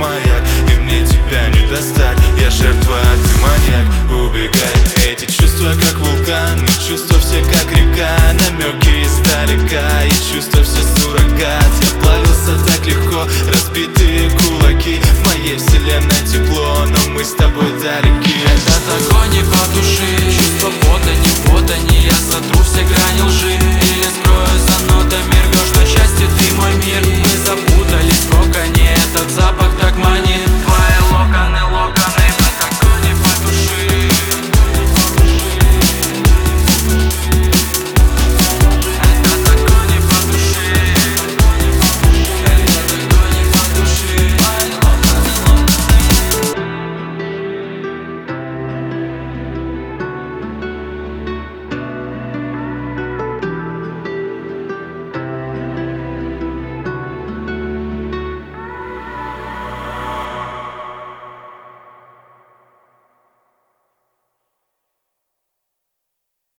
маяк, и мне тебя не достать. Я жертва, а ты маньяк. Убегай, эти чувства как вулкан, и чувства все как река, намеки издалека, и чувства все суррогат. Я плавился так легко, разбитые кулаки, в моей вселенной тепло, но мы с тобой далеки. Этот огонь не потуши, чувство пота, не фото, не я сотру все грани лжи или скрою за нотами, рвешь на счастье ты мой мир. Мы запутались в коконе, этот запах